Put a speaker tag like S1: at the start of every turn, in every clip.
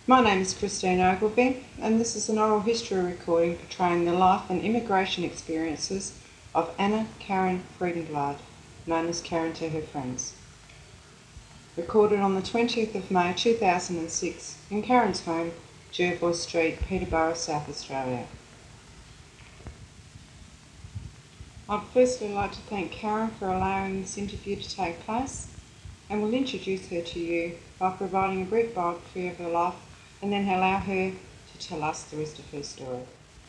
S1: My name is Christine Ogilvie, and this is an oral history recording portraying the life and immigration experiences of Anna Karen Friedenblad, known as Karen to her friends. Recorded on the 20th of May 2006 in Karen's home, Jervois Street, Peterborough, South Australia. I'd firstly like to thank Karen for allowing this interview to take place, and will introduce her to you by providing a brief biography of her life and then allow her to tell us the rest of her story.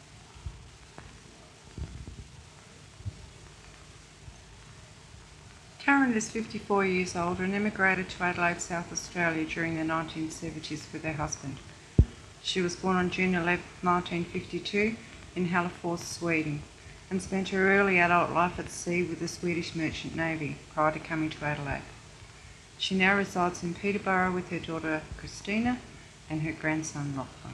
S1: Karen is 54 years old and emigrated to Adelaide, South Australia during the 1970s with her husband. She was born on June 11, 1952 in Halifax, Sweden, and spent her early adult life at sea with the Swedish Merchant Navy prior to coming to Adelaide. She now resides in Peterborough with her daughter Christina and her grandson Lachlan.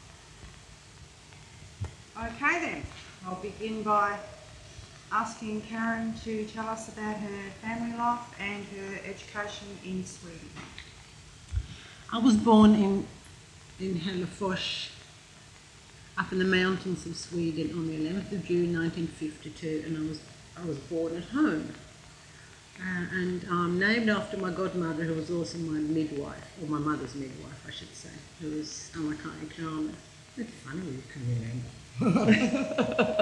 S1: Okay then, I'll begin by asking Karen to tell us about her family life and her education in Sweden.
S2: I was born in Halifax, up in the mountains of Sweden on the 11th of June 1952, and I was born at home. And I'm named after my godmother, who was also my midwife, or my mother's midwife, I should say, who was Anna-Kari Kramer. It's funny you can remember.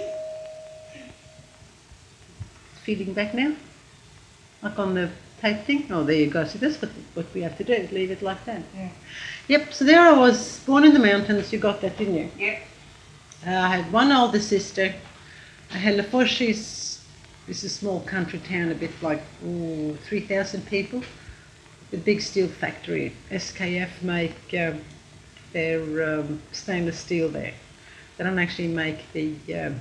S2: Feeding back now? Like on the tape thing? Oh, there you go. So that's what we have to do, is leave it like that.
S1: Yeah.
S2: Yep, so there I was, born in the mountains. You got that, didn't you?
S1: Yep.
S2: I had one older sister. Halifax is a small country town, a bit like 3,000 people. The big steel factory. SKF make their stainless steel there. They don't actually make the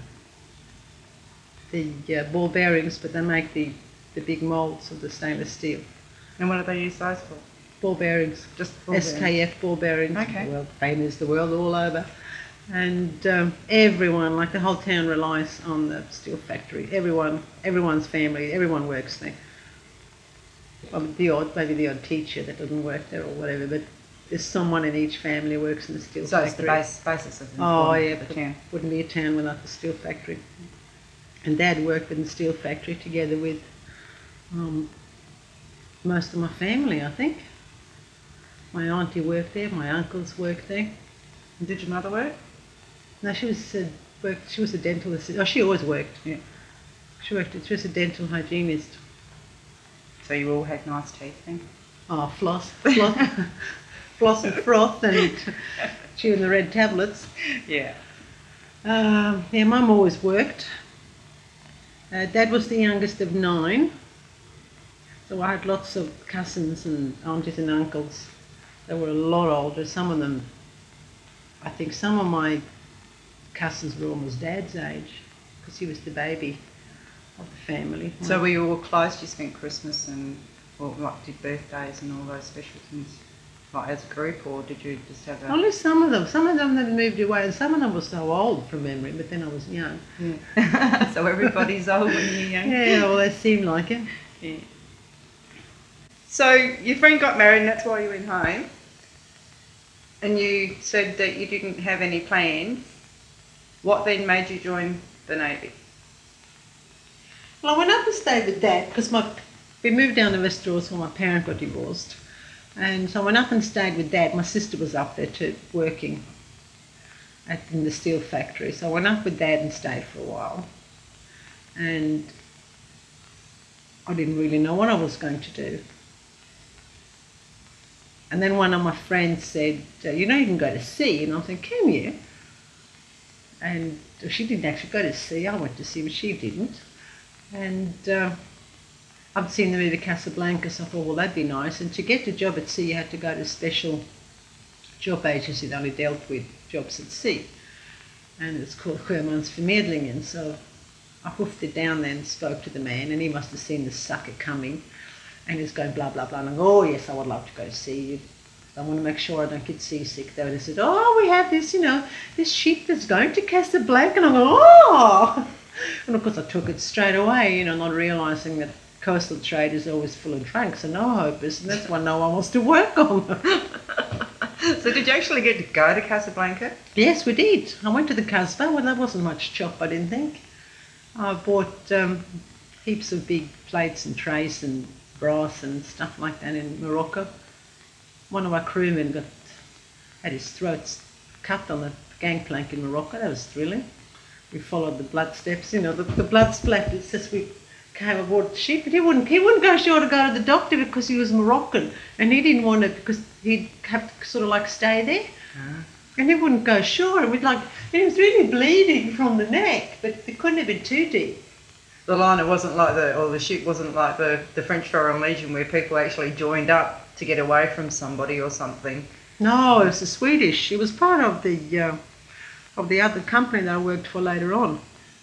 S2: ball bearings, but they make the big moulds of the stainless steel.
S1: And what do they use those for?
S2: Ball bearings.
S1: Just ball
S2: SKF
S1: bearings.
S2: ball bearings.
S1: Okay.
S2: Well, famous the world all over. And everyone, like the whole town, relies on the steel factory. Everyone's family, everyone works there. Well, maybe the odd teacher that doesn't work there or whatever, but there's someone in each family who works in the steel
S1: So
S2: factory.
S1: it's the basis of the
S2: but
S1: town.
S2: it wouldn't be a town without the steel factory. And Dad worked in the steel factory together with most of my family, I think. My auntie worked there, my uncles worked there.
S1: And did your mother work?
S2: No, she was a dental assistant. Oh, she always worked.
S1: Yeah.
S2: She was a dental hygienist.
S1: So you all had nice teeth then?
S2: Oh, floss floss and froth, and chewing the red tablets.
S1: Yeah.
S2: Yeah, Mum always worked. Dad was the youngest of 9, so I had lots of cousins and aunties and uncles. They were a lot older. Some of them, I think some of my cousins were almost Dad's age, because he was the baby of the family.
S1: So were you all close? You spent Christmas and did birthdays and all those special things, like as a group, or did you just have a...
S2: Only some of them. Some of them had moved away, and some of them were so old from memory, but then I was young.
S1: Yeah. So everybody's old when you're young.
S2: Yeah, well, they seemed like it.
S1: Yeah. So your friend got married and that's why you went home. And you said that you didn't have any plans. What then made you join the Navy?
S2: Well, I went up and stayed with Dad, because we moved down to Westeros when my parents got divorced. And so I went up and stayed with Dad. My sister was up there too, working in the steel factory. So I went up with Dad and stayed for a while. And I didn't really know what I was going to do. And then one of my friends said, you know, you can go to sea. And I said, can you? And she didn't actually go to sea. I went to sea, but she didn't. And I'd seen the movie Casablanca, so I thought, well, that'd be nice. And to get a job at sea, you had to go to a special job agency that only dealt with jobs at sea. And it's called Sjömansförmedlingen. So I hoofed it down there and spoke to the man, and he must have seen the sucker coming. And he's going blah, blah, blah. And I go, oh, yes, I would love to go to sea. I want to make sure I don't get seasick, though. And he said, oh, we have this, this ship that's going to Casablanca. And I go, oh! And of course I took it straight away, not realising that coastal trade is always full of drunks and no hopers, and that's why no one wants to work on them.
S1: So did you actually get to go to Casablanca?
S2: Yes, we did. I went to the Casbah. Well, there wasn't much chop, I didn't think. I bought heaps of big plates and trays and brass and stuff like that in Morocco. One of our crewmen had his throat cut on the gangplank in Morocco. That was thrilling. We followed the blood steps, the blood splatters as we came aboard the ship. But he wouldn't go ashore to go to the doctor because he was Moroccan and he didn't want it because he'd have to sort of like stay there. And he wouldn't go ashore. And he was really bleeding from the neck, but it couldn't have been too deep.
S1: The liner wasn't like the ship wasn't like the French Foreign Legion where people actually joined up to get away from somebody or something.
S2: No, it was the Swedish. It was part of the other company that I worked for later on.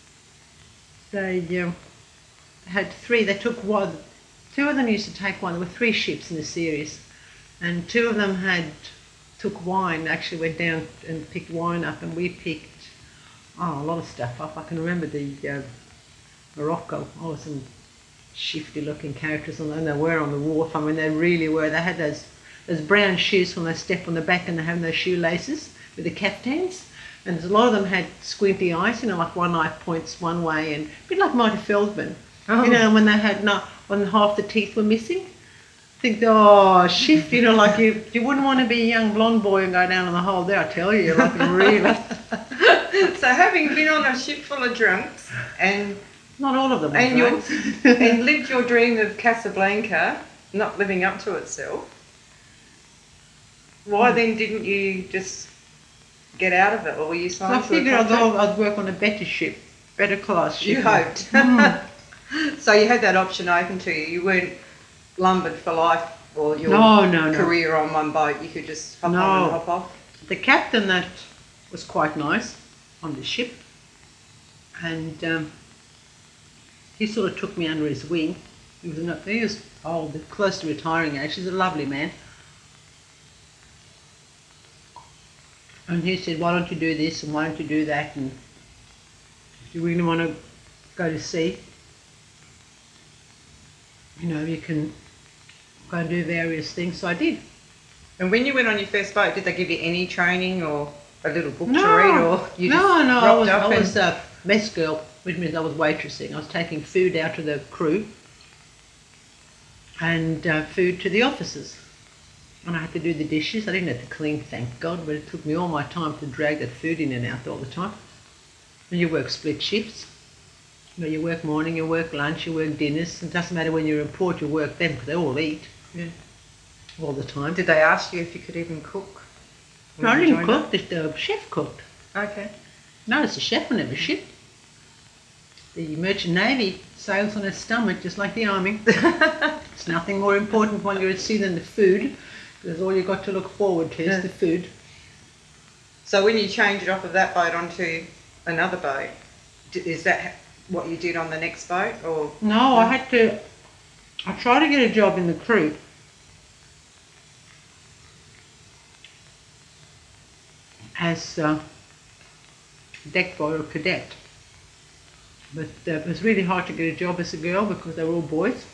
S2: They had three. They took one. Two of them used to take one. There were three ships in the series, and two of them took wine. Actually, went down and picked wine up, and we picked a lot of stuff up. I can remember the Morocco. Oh, some shifty-looking characters on, and they were on the wharf. I mean, they really were. They had those brown shoes when they step on the back, and they have those shoelaces with the caftans. And a lot of them had squinty eyes, like one eye points one way, and a bit like Marty Feldman. Oh. When they had when half the teeth were missing. Think, oh, shift, like you wouldn't want to be a young blonde boy and go down in the hole there, I tell you, like really.
S1: So having been on a ship full of drunks and
S2: not all of them were
S1: and
S2: drunks.
S1: and lived your dream of Casablanca, not living up to itself, why then didn't you just get out of it, or were you signed
S2: I figured I'd work on a better ship, better class ship.
S1: You hoped. So you had that option open to you. You weren't lumbered for life or your career on one boat. You could just hop on and hop off.
S2: The captain that was quite nice on the ship, and he sort of took me under his wing. He was old, close to retiring age. He's a lovely man. And he said, why don't you do this and why don't you do that, and if you really want to go to sea, you can go and do various things. So I did.
S1: And when you went on your first boat, did they give you any training or a little book to read, or you just
S2: I was a mess girl, which means I was waitressing. I was taking food out to the crew and food to the officers. And I had to do the dishes. I didn't have to clean, thank God, but it took me all my time to drag that food in and out all the time. And you work split shifts. You work morning, you work lunch, you work dinners. It doesn't matter when you're in port, you work them because they all eat all the time.
S1: Did they ask you if you could even cook?
S2: No, I didn't cook. The chef cooked.
S1: Okay.
S2: No, it's a chef on every ship. The Merchant Navy sails on its stomach just like the Army. It's nothing more important when you're at sea than the food. Because all you've got to look forward to is the food.
S1: So when you change it off of that boat onto another boat, is that what you did on the next boat? Or
S2: no, I tried to get a job in the crew. As deck boy or cadet. But it was really hard to get a job as a girl because they were all boys.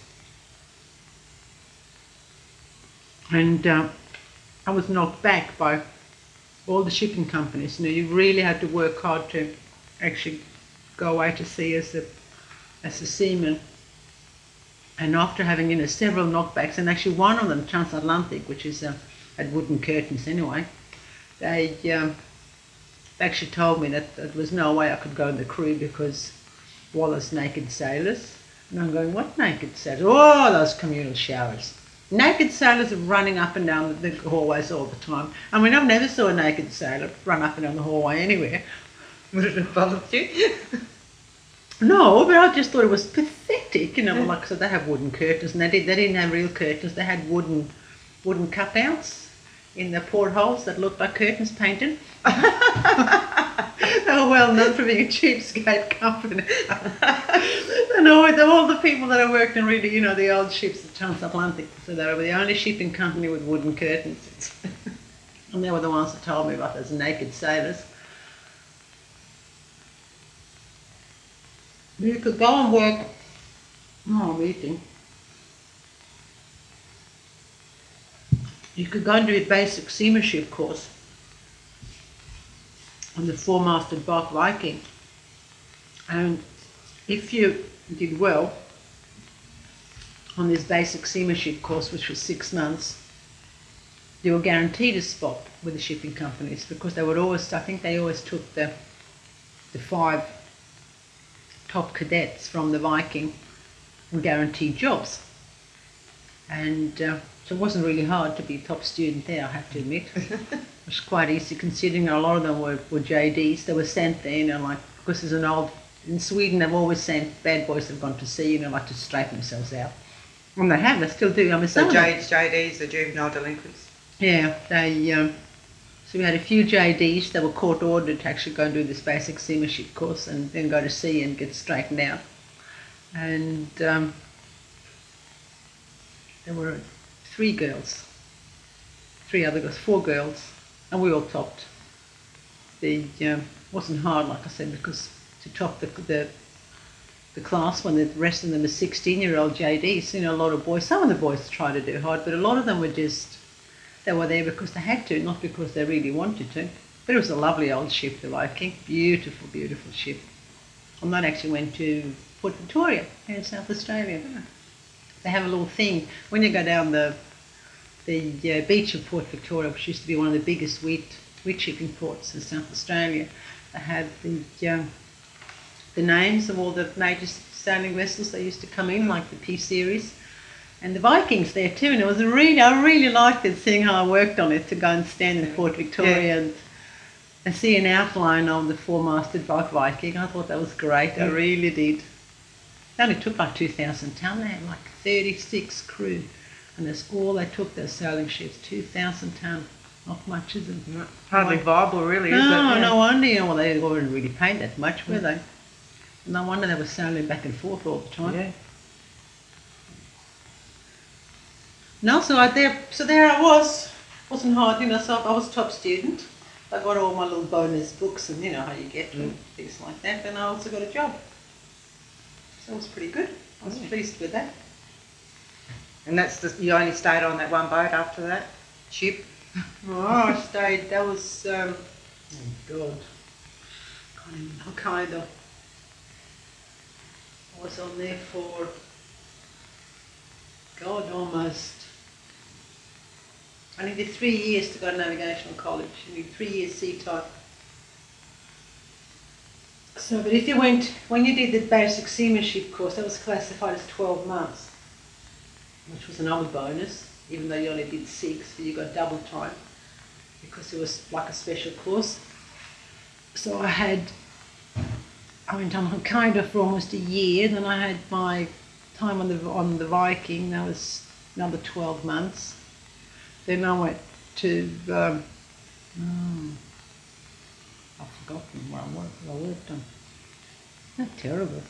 S2: And I was knocked back by all the shipping companies. You really had to work hard to actually go away to sea as a seaman. And after having several knockbacks, and actually one of them, Transatlantic, which is had wooden curtains anyway, they actually told me that there was no way I could go in the crew because Wallace naked sailors. And I'm going, what naked sailors? Oh, those communal showers. Naked sailors are running up and down the hallways all the time. I mean, I've never saw a naked sailor run up and down the hallway anywhere.
S1: Would it have bothered you?
S2: No, but I just thought it was pathetic. Like I said, they have wooden curtains, and they didn't have real curtains. They had wooden cutouts in the portholes that looked like curtains painted. They were well known for being a cheapskate company. And all the people that I worked in really, the old ships, the Transatlantic, so they were the only shipping company with wooden curtains. And they were the ones that told me about those naked sailors. You could go and work. Oh, I'm eating. you could go and do a basic seamanship course on the four-masted bark Viking. And if you did well on this basic seamanship course, which was 6 months, you were guaranteed a spot with the shipping companies, because they would always, I think they always took the 5 top cadets from the Viking and guaranteed jobs. And so it wasn't really hard to be a top student there, I have to admit. It was quite easy, considering a lot of them were JDs. They were sent there, you know, like, because there's an old, in Sweden they've always sent bad boys that have gone to sea, you know, like to straighten themselves out. And they still do. I mean,
S1: So JDs, the juvenile delinquents?
S2: Yeah, so we had a few JDs that were court ordered to actually go and do this basic seamanship course and then go to sea and get straightened out. And there were 3 girls, 4 girls, and we all topped. The wasn't hard, like I said, because to top the class when the rest of them are 16-year-old JDs, you know, a lot of boys, some of the boys try to do hard, but a lot of them were just, they were there because they had to, not because they really wanted to. But it was a lovely old ship, the Viking. Beautiful, beautiful ship. And that actually went to Port Victoria here in South Australia. They have a little thing, when you go down the beach of Port Victoria, which used to be one of the biggest wheat shipping ports in South Australia, they had the names of all the major sailing vessels that used to come in, like the P series. And the Vikings there too, and it was I really liked it, seeing how I worked on it, to go and stand in Port Victoria and see an outline of the four-masted bark Viking. I thought that was great, I really did. It only took like 2,000 tonne, they had like 36 crew, and that's all they took, those sailing ships, 2,000 tonne. Not much, is it?
S1: Hardly viable, really, is it?
S2: No, no wonder, you know, well, they weren't really paid that much, were they? No wonder they were sailing back and forth all the time.
S1: Yeah.
S2: No, so there I was. Wasn't hard, you know, so I was a top student. I got all my little bonus books and, you know, how you get things like that. And I also got a job. So it was pretty good. I was pleased with that.
S1: And you only stayed on that one boat after that ship?
S2: Oh, I stayed, that was, oh God, kind of. I was on there for, God, almost, I needed 3 years to go to navigational college. You need 3 years sea type. So, but if you went, when you did the basic seamanship course, that was classified as 12 months, which was another bonus, even though you only did 6, so you got double time, because it was like a special course. So I went on kind of for almost a year, then I had my time on the Viking, that was another 12 months. Then I went to, I've forgotten where I worked on. Not terrible.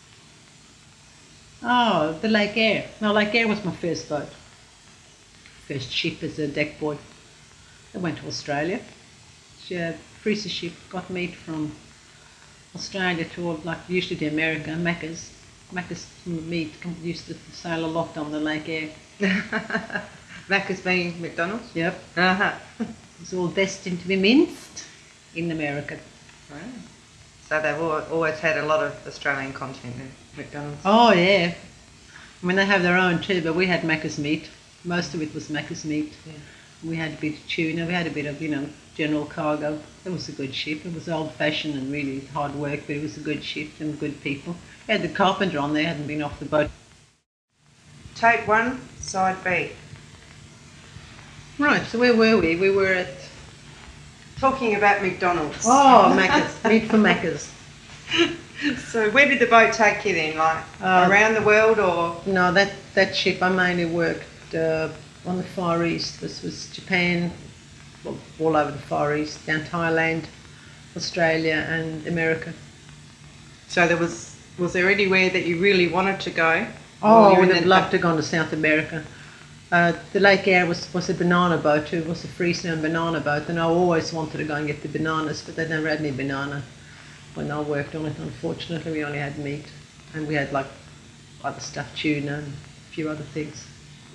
S2: Oh, the Lake Eyre. No, Lake Eyre was my first boat. First ship as a deck boy. I went to Australia. She had freezer ship, got meat from Australia to all, like usually to America, Macca's meat used to sail a lot on the Lake Eyre.
S1: Macca's being McDonald's?
S2: Yep.
S1: Uh-huh.
S2: It was all destined to be minced in America.
S1: Wow. So they've always had a lot of Australian content in McDonald's.
S2: Oh yeah. I mean, they have their own too, but we had Macca's meat. Most of it was Macca's meat.
S1: Yeah.
S2: We had a bit of tuna, we had a bit of, you know, general cargo. It was a good ship. It was old-fashioned and really hard work, but it was a good ship and good people. We had the carpenter on there, hadn't been off the boat.
S1: Tape 1, side B.
S2: Right, so where were we? We were at...
S1: Talking about McDonald's.
S2: Oh, Macca's. Meat for Macca's.
S1: So where did the boat take you then? Like around the world or?
S2: No, that ship I mainly worked on the Far East. This was Japan, well, all over the Far East, down Thailand, Australia and America.
S1: So was there anywhere that you really wanted to go?
S2: Oh, I would have loved to go to South America. The Lake Eyre was a banana boat too. It was a freestone banana boat, and I always wanted to go and get the bananas, but they never had any banana when I worked on it. Unfortunately, we only had meat, and we had like other stuff, tuna and a few other things.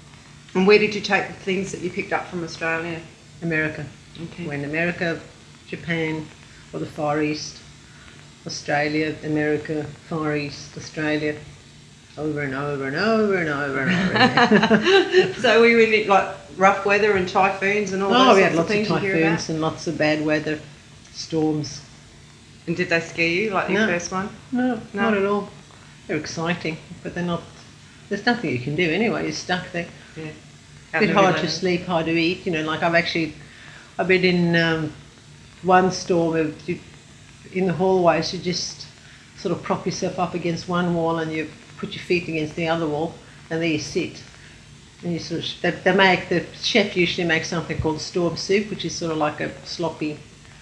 S1: And where did you take the things that you picked up from Australia?
S2: America.
S1: Okay.
S2: When America, Japan, or the Far East, Australia, America, Far East, Australia, over and over and over and over and over again.
S1: So we were in like rough weather and typhoons and all
S2: Oh,
S1: those
S2: we
S1: sorts
S2: had
S1: of
S2: lots of
S1: things you hear
S2: typhoons
S1: about?
S2: and lots of bad weather, storms.
S1: And did they scare you like your
S2: No.
S1: first one?
S2: No,
S1: No.
S2: not at all. They're exciting, but they're not. There's nothing you can do anyway. You're stuck there.
S1: Yeah.
S2: A bit hard to sleep, hard to eat. You know, like I've been in one storm. In the hallways, you just sort of prop yourself up against one wall and you put your feet against the other wall, and there you sit. And you sort of the chef usually makes something called storm soup, which is sort of like a sloppy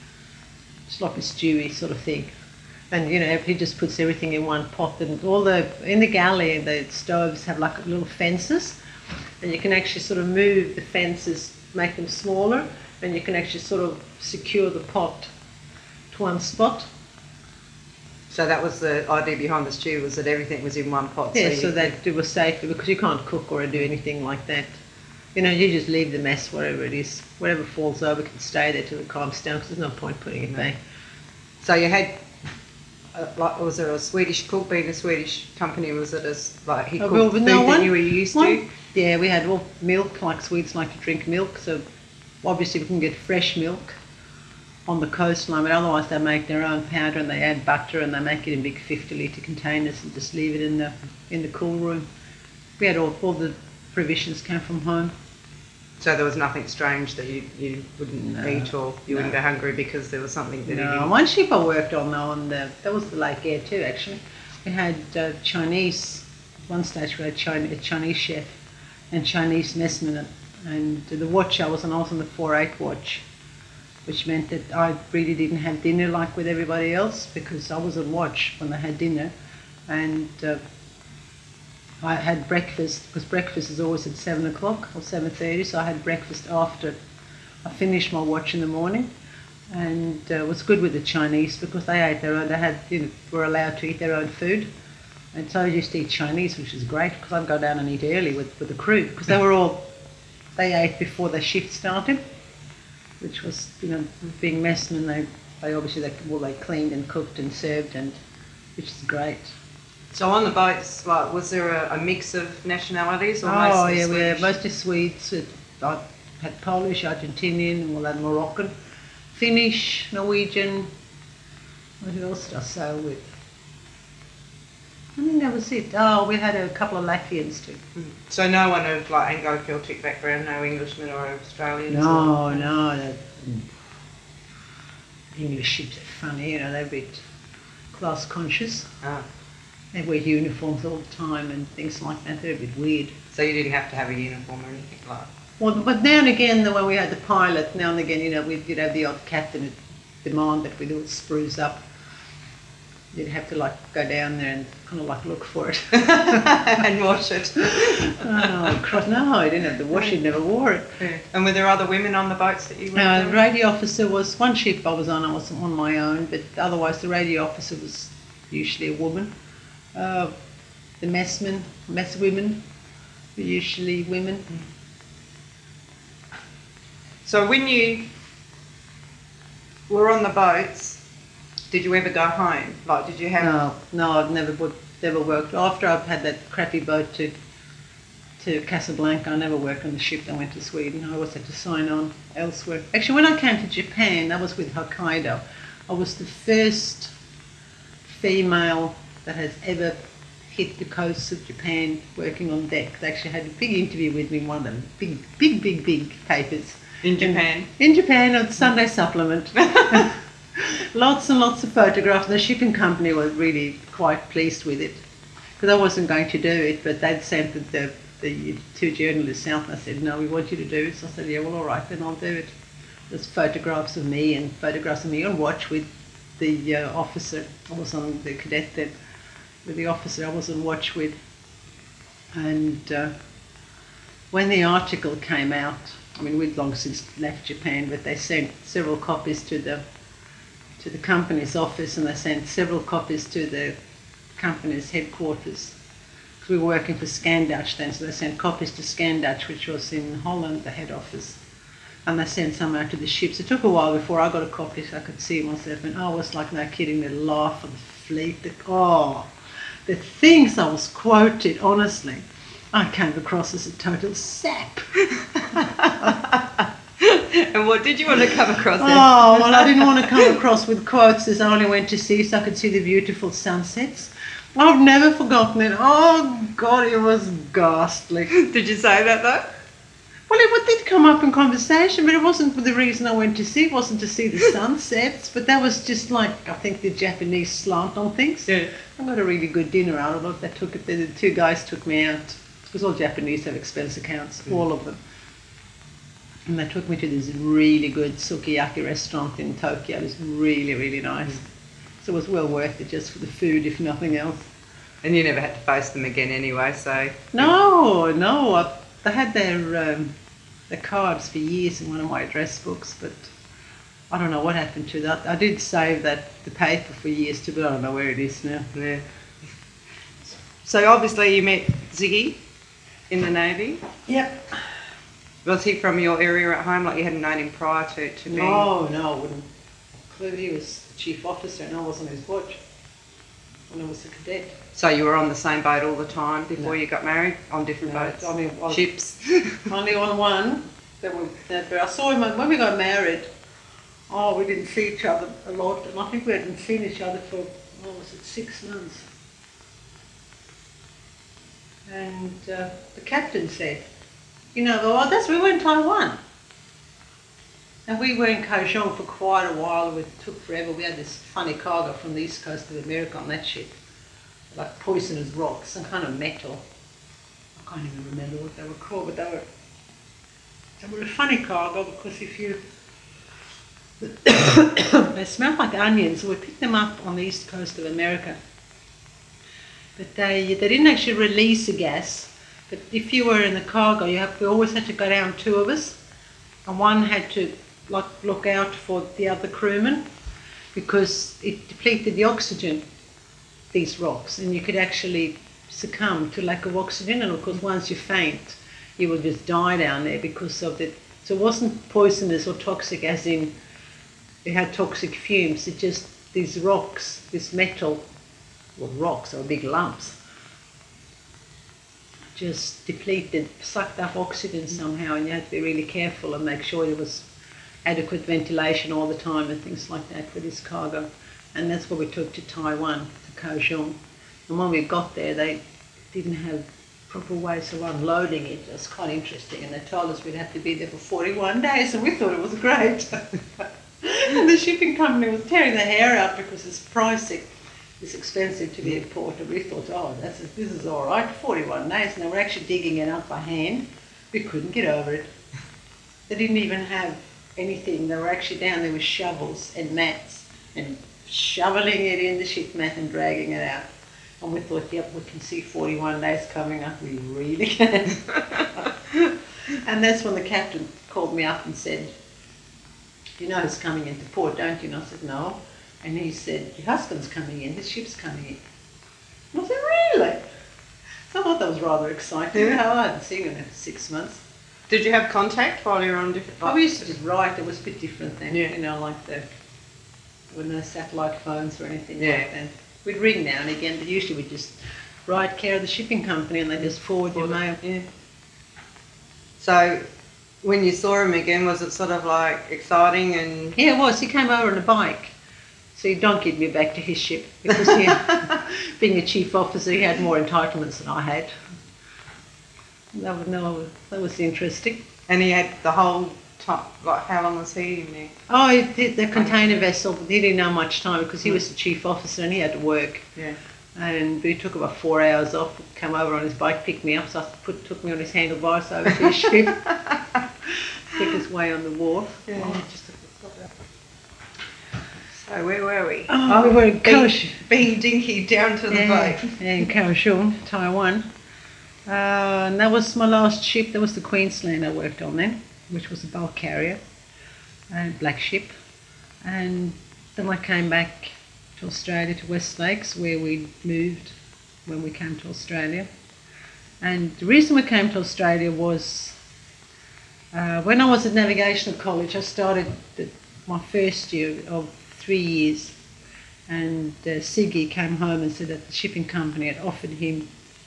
S2: stewy sort of thing. And you know, he just puts everything in one pot, and in the galley the stoves have like little fences, and you can actually sort of move the fences, make them smaller, and you can actually sort of secure the pot to one spot.
S1: So that was the idea behind the stew, was that everything was in one pot.
S2: Yeah, so that it was safer, because you can't cook or do anything like that. You know, you just leave the mess wherever it is. Whatever falls over can stay there till it calms down, because there's no point putting it back.
S1: So you had, was there a Swedish cook? Being a Swedish company, was it like he cooked food that you were used to?
S2: Yeah, we had milk, like Swedes like to drink milk, so obviously we can get fresh milk on the coastline, but otherwise they make their own powder and they add butter and they make it in big 50-litre containers and just leave it in the cool room. We had all the provisions came from home.
S1: So there was nothing strange that you wouldn't eat, or you wouldn't go hungry because there was something that you didn't.
S2: One ship I worked on that was the Lake Eyre too, actually. We had Chinese, at one stage we had a Chinese chef and Chinese messmen, and the watch I was on the 4/8 watch, which meant that I really didn't have dinner like with everybody else, because I was on watch when they had dinner, and I had breakfast, because breakfast is always at 7 o'clock or 7:30, so I had breakfast after I finished my watch in the morning. And it was good with the Chinese, because they ate their own, were allowed to eat their own food. And so I used to eat Chinese, which is great, because I'd go down and eat early with the crew, because they ate before the shift started, which was, being messmen, they obviously, they cleaned and cooked and served, and which is great.
S1: So on the boats, like, was there a mix of nationalities, or
S2: mostly
S1: Swedish?
S2: We had mostly Swedes. I had Polish, Argentinian, and we had Moroccan, Finnish, Norwegian. What else did I sail with? I think that was it. Oh, we had a couple of Latvians too.
S1: So no one of like Anglo-Celtic background, no Englishmen or Australians?
S2: No. English ships are funny, they're a bit class conscious.
S1: Ah.
S2: They wear uniforms all the time and things like that. They're a bit weird.
S1: So you didn't have to have a uniform or anything like that?
S2: Well, but now and again, when we had the pilot, now and again, we'd have the odd captain who'd demand that we do it spruce up. You'd have to go down there and kind of look for it.
S1: And wash it.
S2: Oh, no, I didn't have to wash it, never wore it.
S1: Yeah. And were there other women on the boats that you were
S2: The radio officer was, one ship I was on my own, but otherwise the radio officer was usually a woman. The messwomen were usually women.
S1: So when you were on the boats, did you ever go home? Like, did you have...
S2: No, I've never worked. After I've had that crappy boat to Casablanca, I never worked on the ship that went to Sweden. I always had to sign on elsewhere. Actually, when I came to Japan, that was with Hokkaido. I was the first female that has ever hit the coast of Japan working on deck. They actually had a big interview with me in one of them big papers.
S1: In Japan?
S2: In Japan, on Sunday Supplement. Lots and lots of photographs. The shipping company was really quite pleased with it, because I wasn't going to do it, but they'd sent the two journalists out, and I said, no, we want you to do it. So I said, yeah, well, all right, then I'll do it. There's photographs of me and photographs of me on watch with the officer. I was on the cadet then, with the officer I was on watch with. And when the article came out, I mean, we'd long since left Japan, but they sent several copies to the company's office, and they sent several copies to the company's headquarters. we were working for Scandutch then, so they sent copies to Scandutch, which was in Holland, the head office. And they sent some out to the ships. It took a while before I got a copy so I could see myself. And I was like, no kidding, the laugh of the fleet. The things I was quoted, honestly, I came across as a total sap.
S1: And what did you want to come across then?
S2: Oh, well, I didn't want to come across with quotes as I only went to sea so I could see the beautiful sunsets. I've never forgotten it. Oh, God, it was ghastly.
S1: Did you say that though?
S2: Well, it did come up in conversation, but it wasn't for the reason I went to sea. It wasn't to see the sunsets, but that was just like, I think, the Japanese slant on things.
S1: Yeah.
S2: I got a really good dinner out of it. The two guys took me out, because all Japanese have expense accounts, all of them. And they took me to this really good sukiyaki restaurant in Tokyo. It was really, really nice. So it was well worth it just for the food, if nothing else.
S1: And you never had to face them again anyway, so...
S2: No. They had their cards for years in one of my address books, but I don't know what happened to that. I did save the paper for years too, but I don't know where it is now.
S1: Yeah. So obviously you met Ziggy in the Navy.
S2: Yep.
S1: Was he from your area at home, like you hadn't known him prior to being...
S2: No, I wouldn't. Clearly he was the chief officer and I was on his watch when I was a cadet.
S1: So you were on the same boat all the time before you got married? On different
S2: No,
S1: boats?
S2: I mean,
S1: Ships?
S2: only on one. But I saw him when we got married. Oh, we didn't see each other a lot, and I think we hadn't seen each other for, was it 6 months? And the captain said, we were in Taiwan. And we were in Kaohsiung for quite a while. It took forever. We had this funny cargo from the east coast of America on that ship. Like poisonous rocks, some kind of metal. I can't even remember what they were called, but they were a funny cargo because they smelled like onions. So we picked them up on the east coast of America. But they didn't actually release the gas. But if you were in the cargo, we always had to go down 2 of us, and one had to look out for the other crewman because it depleted the oxygen, these rocks, and you could actually succumb to lack of oxygen. And of course, once you faint, you will just die down there because of it. So it wasn't poisonous or toxic as in it had toxic fumes. It just, these rocks, this metal, well, rocks or big lumps, just depleted, sucked up oxygen somehow, and you had to be really careful and make sure there was adequate ventilation all the time and things like that for this cargo. And that's what we took to Taiwan, to Kaohsiung. And when we got there, they didn't have proper ways of unloading it. It was quite interesting, and they told us we'd have to be there for 41 days, and we thought it was great. And the shipping company was tearing their hair out because it's pricey. It's expensive to be a port, and we thought, this is all right, 41 days, and they were actually digging it up by hand. We couldn't get over it. They didn't even have anything. They were actually down there with shovels and mats and shoveling it in the ship mat and dragging it out. And we thought, yep, we can see 41 days coming up, we really can. And that's when the captain called me up and said, you know who's coming into port, don't you? And I said, no. And he said, your husband's coming in, his ship's coming in. And I said, really? So I thought that was rather exciting.
S1: Yeah.
S2: I hadn't seen him for 6 months.
S1: Did you have contact while you were on different boats?
S2: We used to just write. It was a bit different then,
S1: Yeah.
S2: like there were no satellite phones or anything
S1: Yeah.
S2: like that. We'd ring now and again, but usually we'd just write care of the shipping company and they just forward your mail.
S1: Yeah. So when you saw him again, was it sort of like exciting and...
S2: Yeah, it was. He came over on a bike. So he donkeyed me back to his ship because being a chief officer, he had more entitlements than I had. That was interesting.
S1: And he had the whole time, like how long was he in there?
S2: Oh, he did the container vessel, but he didn't know much time because he was the chief officer and he had to work.
S1: Yeah.
S2: And he took about 4 hours off, come over on his bike, picked me up, so took me on his handlebars over to his ship, took his way on the wharf.
S1: Yeah.
S2: Oh,
S1: So where were we?
S2: we were in Kaohsiung.
S1: Being dinky down to the boat.
S2: Yeah, in Kaohsiung, Taiwan. And that was my last ship. That was the Queensland I worked on then, which was a bulk carrier, and black ship. And then I came back to Australia, to West Lakes, where we moved when we came to Australia. And the reason we came to Australia was when I was at Navigational College, I started my first year of 3 years, and Siggy came home and said that the shipping company had offered him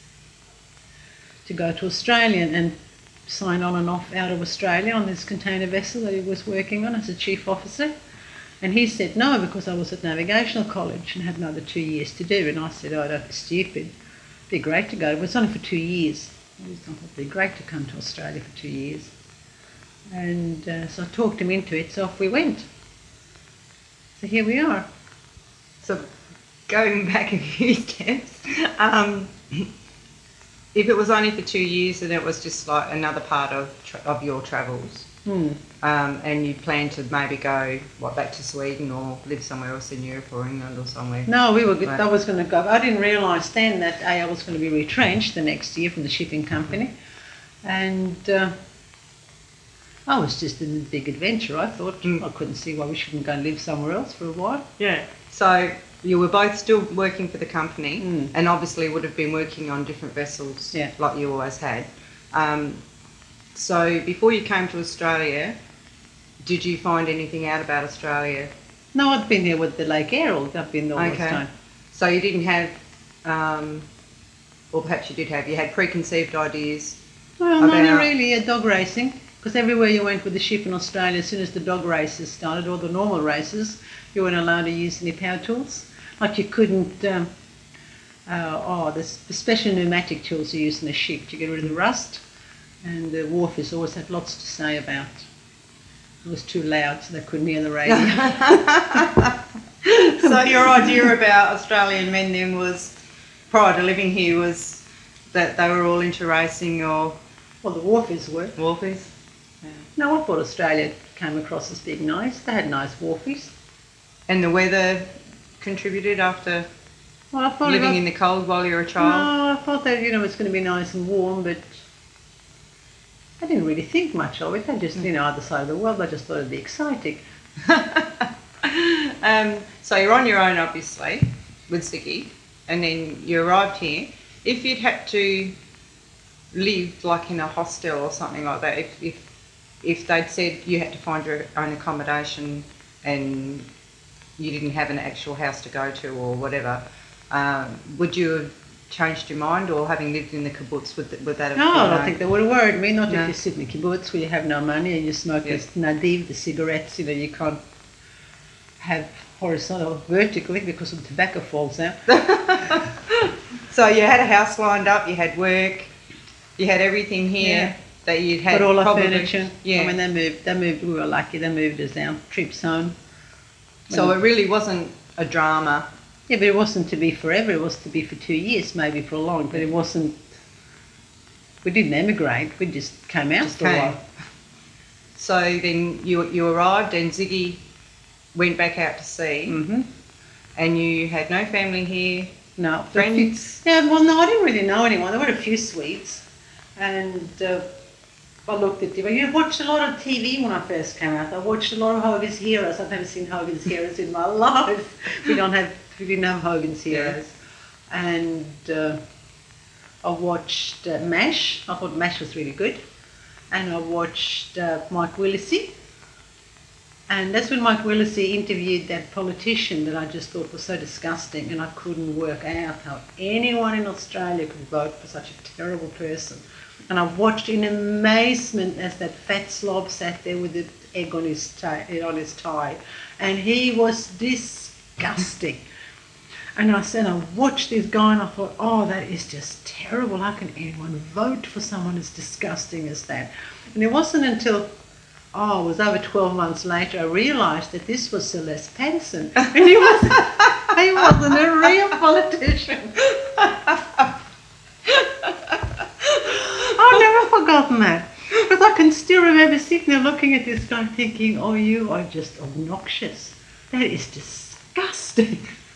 S2: to go to Australia and sign on and off out of Australia on this container vessel that he was working on as a chief officer. And he said no, because I was at Navigational College and had another 2 years to do. And I said, oh, don't be stupid. It'd be great to go. But it's only for 2 years. I thought it'd be great to come to Australia for 2 years. And so I talked him into it, so off we went. So here we are.
S1: So going back a few steps, if it was only for 2 years, then it was just like another part of your travels. And you plan to maybe go back to Sweden or live somewhere else in Europe or England or somewhere?
S2: No, I was going to go. I didn't realise then that I was going to be retrenched the next year from the shipping company, and I was just in a big adventure. I thought I couldn't see why we shouldn't go and live somewhere else for a while.
S1: Yeah. So you were both still working for the company, and obviously would have been working on different vessels, like you always had. So before you came to Australia, did you find anything out about Australia?
S2: No, I'd been there with the Lake Errol. I've been there all this time.
S1: So you didn't have, or perhaps you did have, you had preconceived ideas?
S2: Well, not really, dog racing. Because everywhere you went with the ship in Australia, as soon as the dog races started, or the normal races, you weren't allowed to use any power tools. Like you couldn't, the special pneumatic tools you use in the ship to get rid of the rust. And the wharfies always had lots to say about it. Was too loud, so they couldn't hear the radio.
S1: So your idea about Australian men then was, prior to living here, was that they were all into racing or...
S2: Well, the wharfies were.
S1: Wharfies?
S2: Yeah. No, I thought Australia came across as being nice. They had nice wharfies.
S1: And the weather contributed after living in the cold while you were a child?
S2: No, I thought that, it's going to be nice and warm, but I didn't really think much of it. I just, either side of the world, I just thought it'd be exciting.
S1: So you're on your own, obviously, with Siggy, and then you arrived here. If you'd had to live like in a hostel or something like that, if they'd said you had to find your own accommodation and you didn't have an actual house to go to or whatever, would you have changed your mind, or having lived in the kibbutz, would that have...
S2: No, I don't think that would have worried me. Not if you sit in the kibbutz where you have no money and you smoke this nadiv, the cigarettes, you can't have horizontal, vertically, because the tobacco falls out.
S1: So you had a house lined up, you had work, you had everything here that you'd had.
S2: But all our furniture.
S1: Yeah.
S2: I mean, they moved, we were lucky, they moved us our trips home.
S1: So it really wasn't a drama.
S2: Yeah, but it wasn't to be forever. It was to be for 2 years, maybe for long. But it wasn't. We didn't emigrate. We just came out for a while.
S1: So then you arrived, and Ziggy went back out to sea, and you had no family here.
S2: No
S1: friends.
S2: Yeah, well, no, I didn't really know anyone. There were a few Swedes, and I looked at them. I watched a lot of TV when I first came out. I watched a lot of Hogan's Heroes. I've never seen Hogan's Heroes in my life. We didn't have Hogan's Heroes. And I watched MASH. I thought MASH was really good. And I watched Mike Willesee. And that's when Mike Willesee interviewed that politician that I just thought was so disgusting, and I couldn't work out how anyone in Australia could vote for such a terrible person. And I watched in amazement as that fat slob sat there with the egg on his tie, and he was disgusting. And I watched this guy and I thought, oh, that is just terrible. How can anyone vote for someone as disgusting as that? And it wasn't until, it was over 12 months later, I realised that this was Celeste Panson. And he wasn't a real politician. I've never forgotten that. Because I can still remember sitting there looking at this guy thinking, oh, you are just obnoxious. That is disgusting.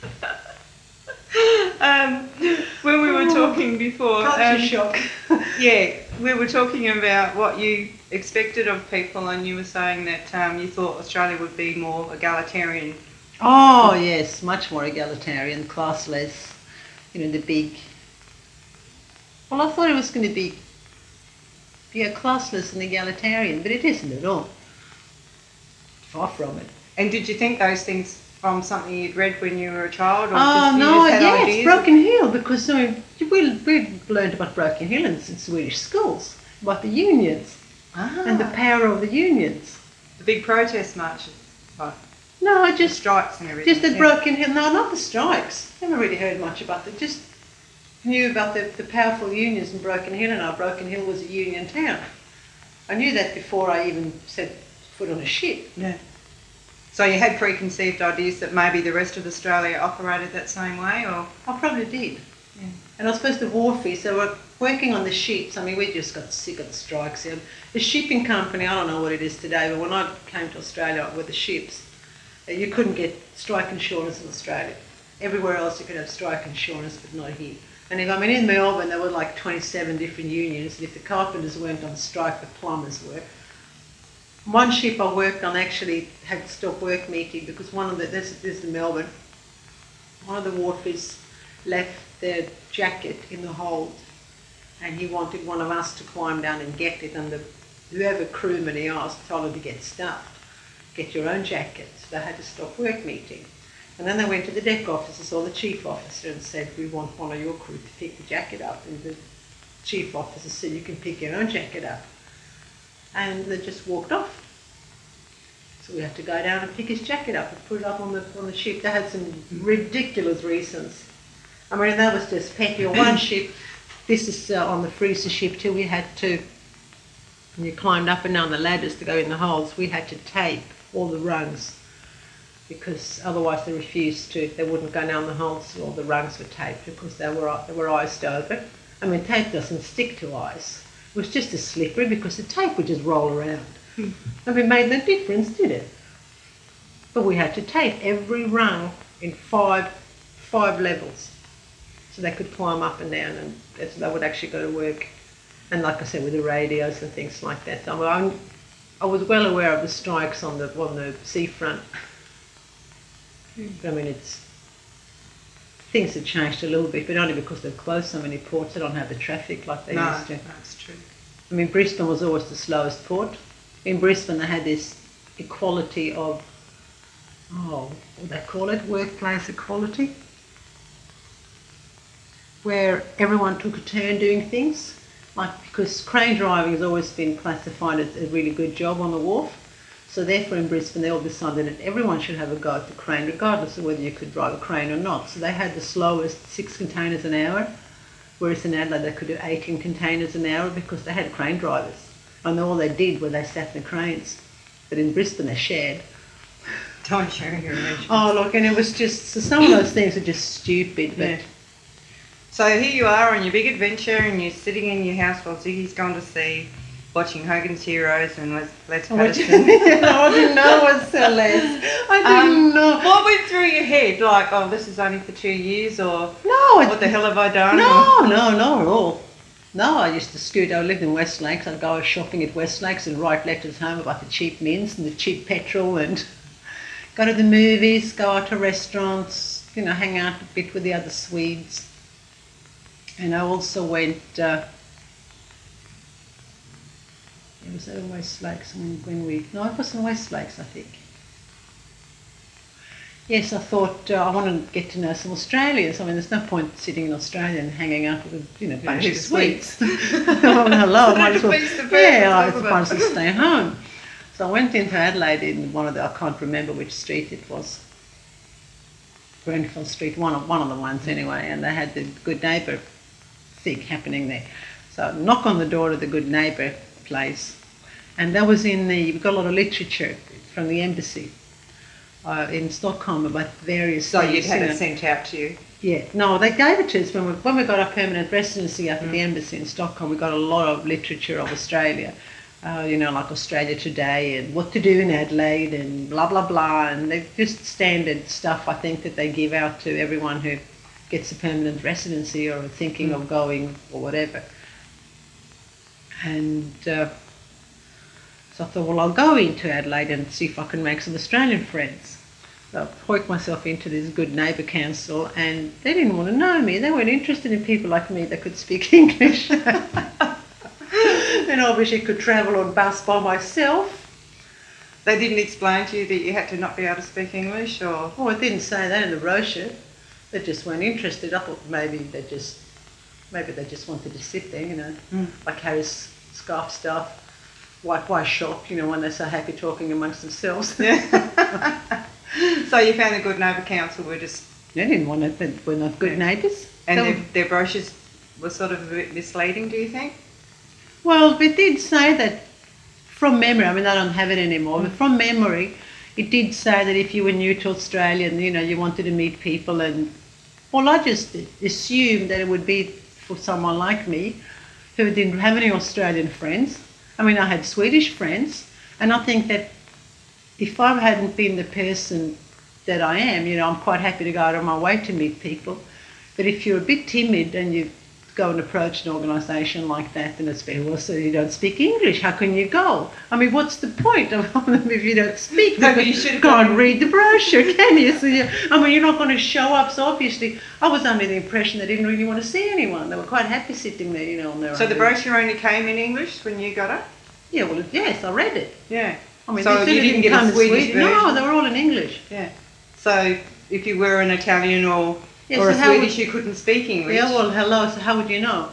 S1: When we were talking before,
S2: culture shock.
S1: We were talking about what you expected of people, and you were saying that you thought Australia would be more egalitarian.
S2: Oh yes, much more egalitarian, classless. The big Well, I thought it was going to be classless and egalitarian, but it isn't at all. Far from it.
S1: And did you think those things from something you'd read when you were a child, or
S2: Oh,
S1: you
S2: no,
S1: just had
S2: yes,
S1: ideas?
S2: Broken Hill, because I mean, we learned about Broken Hill in Swedish schools, about the unions and the power of the unions.
S1: The big protest marches, like
S2: No,
S1: the
S2: just
S1: strikes and everything.
S2: at Broken Hill. No, not the strikes. Never really heard much about it. Just knew about the powerful unions in Broken Hill, and how Broken Hill was a union town. I knew that before I even set foot on a ship.
S1: Yeah. So you had preconceived ideas that maybe the rest of Australia operated that same way, or?
S2: I probably did.
S1: Yeah.
S2: And I suppose the wharfies, they were working on the ships. I mean, we just got sick of the strikes here. The shipping company, I don't know what it is today, but when I came to Australia with the ships, you couldn't get strike insurance in Australia. Everywhere else you could have strike insurance, but not here. And if, I mean, in Melbourne, there were like 27 different unions, and if the carpenters weren't on strike, the plumbers were. One ship I worked on actually had to stop work meeting because one of the, this is Melbourne, one of the wharfies left their jacket in the hold, and he wanted one of us to climb down and get it, and whoever crewman he asked told him to get stuffed, get your own jacket. So they had to stop work meeting. And then they went to the deck officers or the chief officer and said, we want one of your crew to pick the jacket up. And the chief officer said, you can pick your own jacket up. And they just walked off. So we had to go down and pick his jacket up and put it up on the ship. They had some ridiculous reasons. I mean, that was just petty. On one ship, this is on the freezer ship too, we had to, when you climbed up and down the ladders to go in the holds, we had to tape all the rungs because otherwise they refused to, they wouldn't go down the holds, so all the rungs were taped because they were iced over. I mean, tape doesn't stick to ice. It was just as slippery because the tape would just roll around. I mean, it made no difference, did it? But we had to tape every rung in five levels so they could climb up and down, and so they would actually go to work. And like I said, with the radios and things like that. So I was well aware of the strikes on the seafront. But I mean, things have changed a little bit, but only because they've closed so many ports. They don't have the traffic like they used to.
S1: No, that's true.
S2: I mean, Brisbane was always the slowest port. In Brisbane, they had this equality of, what do they call it? Workplace equality, where everyone took a turn doing things. Like, because crane driving has always been classified as a really good job on the wharf. So therefore in Brisbane they all decided that everyone should have a go at the crane regardless of whether you could drive a crane or not. So they had the slowest 6 containers an hour, whereas in Adelaide they could do 18 containers an hour because they had crane drivers. And all they did was they sat in the cranes. But in Brisbane they shared.
S1: Don't share your image.
S2: Oh look, and it was just, so some of those things are just stupid. But
S1: yeah. So here you are on your big adventure and you're sitting in your house while Ziggy's gone to sea, watching Hogan's Heroes and Les Patterson.
S2: I didn't know it was so Les. I didn't know.
S1: What went through your head? Like, oh, this is only for 2 years, or
S2: no,
S1: what the hell have I done?
S2: No, not at all. No, I used to scoot. I lived in West Lakes. I'd go shopping at West Lakes and write letters home about the cheap mints and the cheap petrol, and go to the movies, go out to restaurants, hang out a bit with the other Swedes. And I also went, it was at West Lakes no, it wasn't West Lakes, I think. Yes, I thought I wanted to get to know some Australians. I mean, there's no point sitting in Australia and hanging out with a bunch of Swedes. Well, hello, I might as well. Yeah, I might as well stay home. So I went into Adelaide in one of the, I can't remember which street it was. Grenfell Street, one of the ones anyway, and they had the Good Neighbour thing happening there. So knock on the door of the Good Neighbour place, and that was we've got a lot of literature from the embassy in Stockholm about various
S1: So
S2: things.
S1: you'd had it sent out to you?
S2: Yeah, no, they gave it to us when we got our permanent residency up at the embassy in Stockholm. We got a lot of literature of Australia, like Australia Today and what to do in Adelaide and blah blah blah, and they're just standard stuff I think that they give out to everyone who gets a permanent residency or thinking of going or whatever. And so I thought, well, I'll go into Adelaide and see if I can make some Australian friends. So I hoiked myself into this Good Neighbour Council, and they didn't want to know me. They weren't interested in people like me that could speak English. And obviously could travel on bus by myself.
S1: They didn't explain to you that you had to not be able to speak English, or?
S2: Oh, it didn't say that in the brochure. They just weren't interested. I thought maybe they just wanted to sit there, you know, like carry scarf stuff, why shop, you know, when they're so happy talking amongst themselves.
S1: Yeah. So you found the Good Neighbour Council were just...
S2: They didn't want it, but we're not good neighbours.
S1: And their brochures were sort of a bit misleading, do you think?
S2: Well, it did say that from memory, I mean, I don't have it anymore, but from memory, it did say that if you were new to Australia and, you know, you wanted to meet people and... Well, I just assumed that it would be for someone like me who didn't have any Australian friends. I mean, I had Swedish friends, and I think that if I hadn't been the person that I am, you know, I'm quite happy to go out of my way to meet people. But if you're a bit timid and you go and approach an organisation like that, then it's very well, so you don't speak English, how can you go? I mean, what's the point of if you don't speak?
S1: No, but you should have
S2: can't read the brochure, can you? So I mean, you're not going to show up. So obviously, I was under the impression they didn't really want to see anyone. They were quite happy sitting there, you know, on their own.
S1: So the brochure only came in English when you got it?
S2: Yeah, well, yes, I read it.
S1: Yeah.
S2: I mean,
S1: So you didn't get a Swedish version?
S2: No, they were all in English.
S1: Yeah. So if you were an Italian or
S2: Yeah,
S1: a
S2: so how
S1: Swedish, you couldn't speak English?
S2: Yeah, well, hello, so how would you know?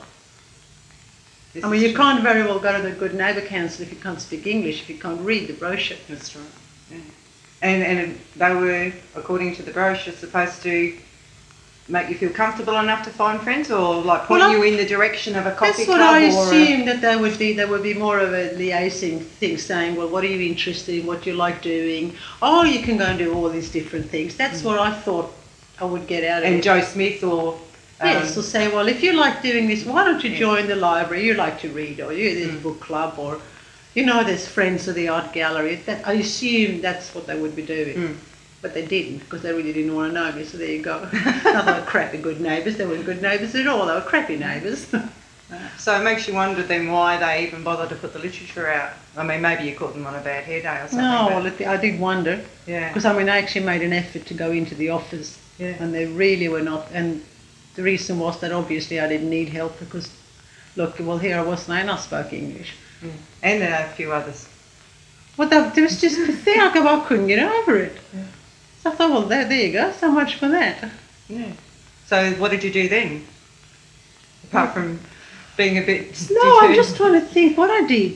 S2: I mean, you can't very well go to the Good Neighbour Council if you can't speak English, if you can't read the brochure.
S1: That's right. Yeah. And they were, according to the brochure, supposed to make you feel comfortable enough to find friends, or like point you in the direction of a coffee club?
S2: That's what I assumed, that there would be more of a liaising thing, saying, well, what are you interested in, what do you like doing? Oh, you can go and do all these different things. That's what I thought I would get out of it.
S1: And Joe Smith or...
S2: Yes, or say, well, if you like doing this, why don't you join the library? You like to read, or there's book club, or, you know, there's Friends of the Art Gallery. That, I assumed that's what they would be doing. But they didn't, because they really didn't want to know me, so there you go. Not they were crappy good neighbours. They weren't good neighbours at all. They were crappy neighbours.
S1: So it makes you wonder then why they even bothered to put the literature out. I mean, maybe you caught them on a bad hair day or something.
S2: No, well, I did wonder.
S1: Yeah.
S2: Because, I mean, I actually made an effort to go into the office, and they really were not. And the reason was that obviously I didn't need help, because, look, well, here I was and I spoke English.
S1: And a few others.
S2: Well, that was just pathetic. I couldn't get over it.
S1: Yeah.
S2: So I thought, well, there you go. So much for that.
S1: Yeah. So what did you do then? Apart from being a bit
S2: No, I'm just trying to think what I did.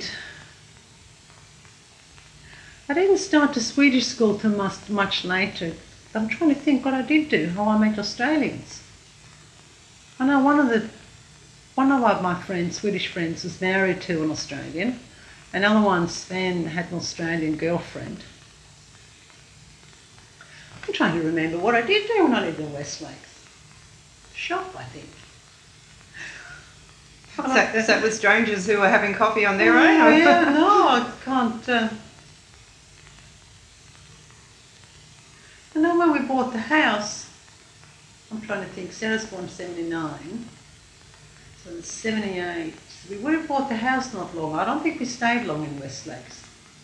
S2: I didn't start to Swedish school till much later. I'm trying to think what I did do, how I met Australians. I know one of my friends, Swedish friends, was married to an Australian. Another one, Sven, had an Australian girlfriend. I'm trying to remember what I did do when I lived in West Lakes. Shop, I think.
S1: So it was strangers who were having coffee on their own?
S2: Yeah, no, I can't. I know when we bought the house, I'm trying to think, Sarah's born 79, so in 78, we would have bought the house not long. I don't think we stayed long in West Lakes.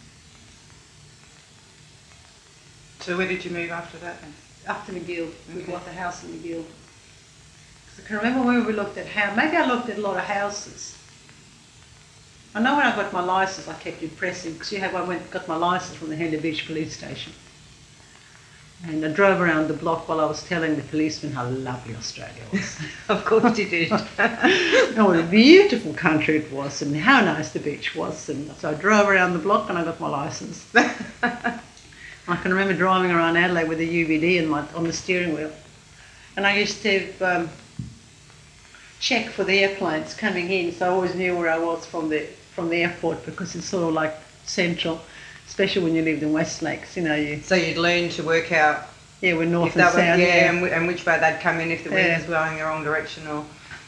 S1: So where did you move after that then?
S2: Up to McGill. We bought the house in McGill. I can remember when we looked at maybe I looked at a lot of houses. I know when I got my licence, I kept impressing, because I got my licence from the Henley Beach police station. And I drove around the block while I was telling the policeman how lovely Australia was.
S1: Of course you did.
S2: Oh, what a beautiful country it was, and how nice the beach was. And so I drove around the block and I got my licence. I can remember driving around Adelaide with a UVD on the steering wheel. And I used to check for the airplanes coming in, so I always knew where I was from the airport, because it's sort of like central, especially when you lived in West Lakes, you know.
S1: So you'd learn to work out...
S2: Yeah, we're north and south.
S1: And which way they'd come in if the wind was blowing the wrong direction, or...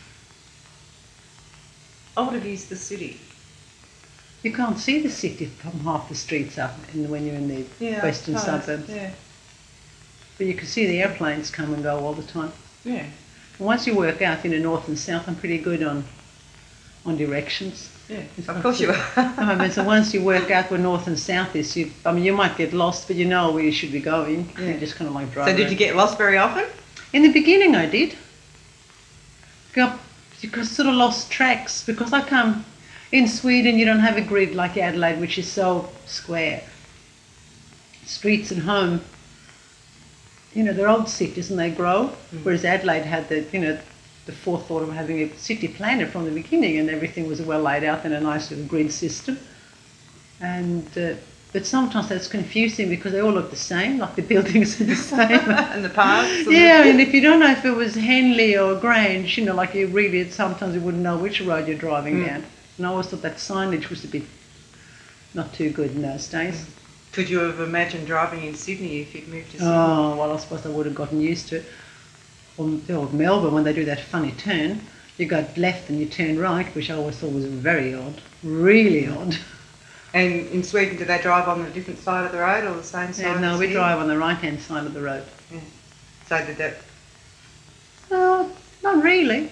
S1: I would have used the city.
S2: You can't see the city from half the streets up when you're in the western suburbs.
S1: Yeah.
S2: But you can see the airplanes come and go all the time.
S1: Yeah.
S2: And once you work out in the north and south, I'm pretty good on directions.
S1: Yeah,
S2: It's
S1: of
S2: not
S1: course
S2: too-
S1: you are.
S2: I mean, so once you work out where north and south is, you might get lost, but you know where you should be going.
S1: Yeah.
S2: You just kind of like drive
S1: So did
S2: around.
S1: you get lost very often?
S2: In the beginning, I did. Got because sort of lost tracks because I come in Sweden. You don't have a grid like Adelaide, which is so square. Streets and home, they're old cities and they grow. Whereas Adelaide had the forethought of having a city planner from the beginning, and everything was well laid out in a nice little grid system. And but sometimes that's confusing because they all look the same, like the buildings are the same.
S1: And the paths?
S2: Yeah, and if you don't know if it was Henley or Grange, like you really, sometimes you wouldn't know which road you're driving down. And I always thought that signage was a bit not too good in those days.
S1: Could you have imagined driving in Sydney if you'd moved to Sydney?
S2: Oh, well, I suppose I would have gotten used to it. Or Melbourne, when they do that funny turn, you go left and you turn right, which I always thought was very odd, really odd.
S1: And in Sweden, do they drive on the different side of the road or the same side?
S2: Yeah, no,
S1: as
S2: we
S1: here?
S2: drive on the right-hand side of the road.
S1: Yeah. So did that?
S2: No, not really.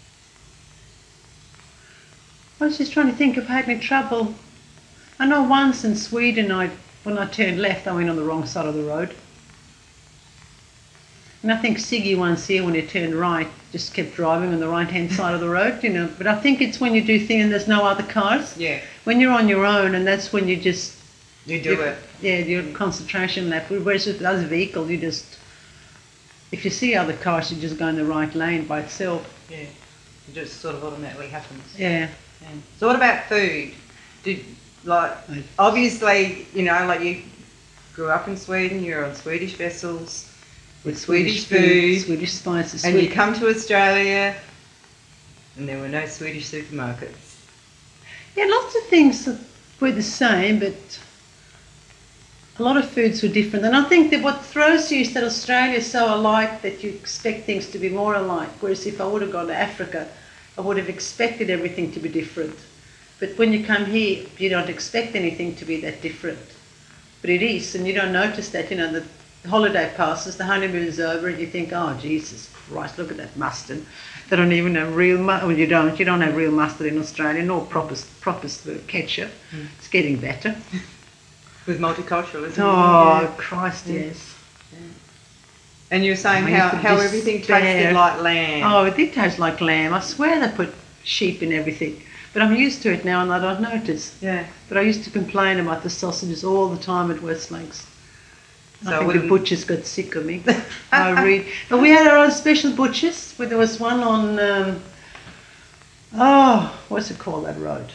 S2: I was just trying to think if I had any trouble. I know once in Sweden, when I turned left, I went on the wrong side of the road. And I think Siggy once here, when he turned right, just kept driving on the right-hand side of the road, But I think it's when you do things and there's no other cars.
S1: Yeah.
S2: When you're on your own, and that's when you just...
S1: You do it.
S2: Yeah, your concentration left. Whereas with other vehicles, you just... If you see other cars, you just go in the right lane by itself.
S1: Yeah. It just sort of automatically happens.
S2: Yeah.
S1: Yeah. So what about food? Obviously, like you grew up in Sweden, you're on Swedish vessels, with Swedish food,
S2: Swedish spices.
S1: and you come to Australia, and there were no Swedish supermarkets.
S2: Yeah, lots of things that were the same, but a lot of foods were different. And I think that what throws you is that Australia is so alike that you expect things to be more alike. Whereas if I would have gone to Africa, I would have expected everything to be different. But when you come here, you don't expect anything to be that different. But it is, and you don't notice that, the holiday passes, the honeymoon's over, and you think, oh, Jesus Christ, look at that mustard. They don't even have real mustard. Well, you don't have real mustard in Australia, nor proper ketchup. It's getting better.
S1: With multiculturalism.
S2: Oh, Christ, yes.
S1: Yeah. And you were saying
S2: I used to
S1: how everything
S2: despair.
S1: tasted like lamb.
S2: Oh, it did taste like lamb. I swear they put sheep in everything. But I'm used to it now and I don't notice.
S1: Yeah.
S2: But I used to complain about the sausages all the time at Westlakes.
S1: So
S2: I think the butchers got sick of me. But we had our own special butchers. Where there was one on, what's it called, that road?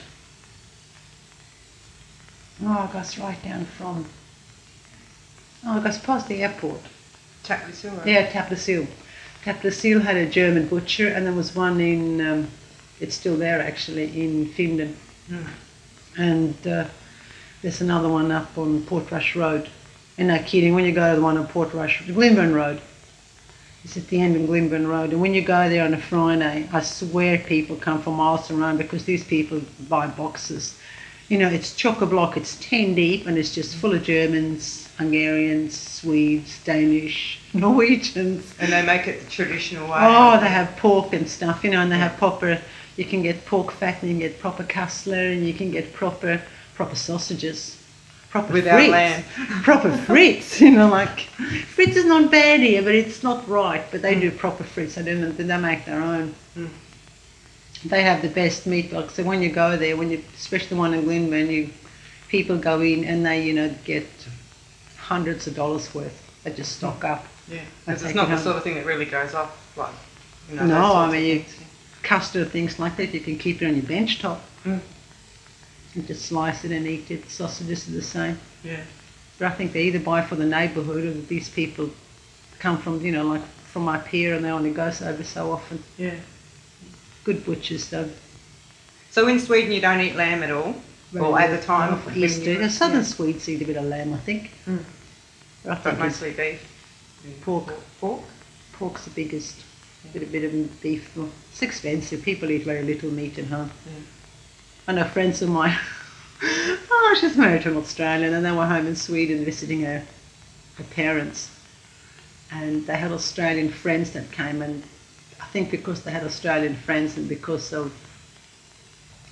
S2: Oh, it goes right down from, it goes past the airport.
S1: Tapless Hill, right?
S2: Yeah, Tapless Hill. Tapless Hill had a German butcher, and there was one in, it's still there actually, in Finland. And there's another one up on Portrush Road. And no kidding, when you go to the one on Portrush, Glimburn Road, it's at the end of Glimburn Road. And when you go there on a Friday, I swear people come from miles around because these people buy boxes. It's chock-a-block, it's 10 deep, and it's just full of Germans, Hungarians, Swedes, Danish, Norwegians.
S1: And they make it the traditional way.
S2: Oh, they have pork and stuff, and they have proper, you can get pork fat and you can get proper kassler and you can get proper sausages. Proper
S1: without
S2: frites.
S1: lamb.
S2: Proper frites, like, frites is not bad here, but it's not right, but they do proper frites, they make their own. They have the best meat, so when you go there, especially the one in Glenburn, people go in and they, get hundreds of dollars worth. They just stock up.
S1: Yeah, because it's not the sort of thing that really goes off, like, those
S2: No,
S1: sorts
S2: I
S1: of
S2: mean,
S1: things.
S2: custard, things like that, you can keep it on your bench top. You just slice it and eat it. Sausages are the same.
S1: Yeah.
S2: But I think they either buy for the neighbourhood or these people come from, like from up here and they only go over so often.
S1: Yeah.
S2: Good butchers though.
S1: So in Sweden you don't eat lamb at all? Or at the time?
S2: For Easter. The southern Swedes eat a bit of lamb, I think. But I
S1: But
S2: think
S1: mostly beef?
S2: pork.
S1: Pork?
S2: Pork's the biggest. A bit of beef. Well, it's expensive. People eat very little meat at home. I know friends of mine, she's married to an Australian, and they were home in Sweden visiting her parents. And they had Australian friends that came, and I think because they had Australian friends and because of